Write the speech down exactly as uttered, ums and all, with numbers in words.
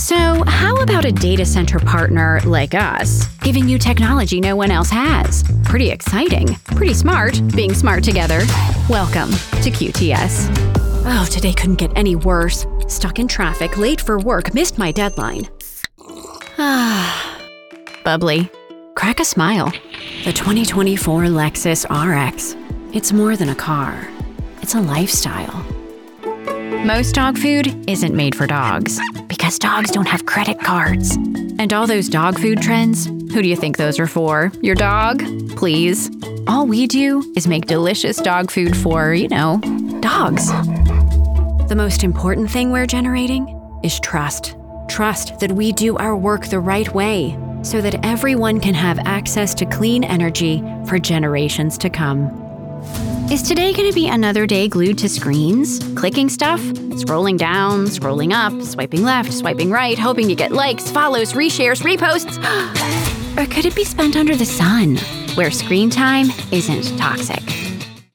So, how about a data center partner like us, giving you technology no one else has? Pretty exciting, pretty smart, being smart together. Welcome to Q T S. Oh, today couldn't get any worse. Stuck in traffic, late for work, missed my deadline. Ah, bubbly. Crack a smile. The twenty twenty-four Lexus R X. It's more than a car. It's a lifestyle. Most dog food isn't made for dogs, because dogs don't have credit cards. And all those dog food trends, who do you think those are for? Your dog? Please. All we do is make delicious dog food for, you know, dogs. The most important thing we're generating is trust. Trust that we do our work the right way, so that everyone can have access to clean energy for generations to come. Is today going to be another day glued to screens, clicking stuff, scrolling down, scrolling up, swiping left, swiping right, hoping to get likes, follows, reshares, reposts? Or could it be spent under the sun, where screen time isn't toxic?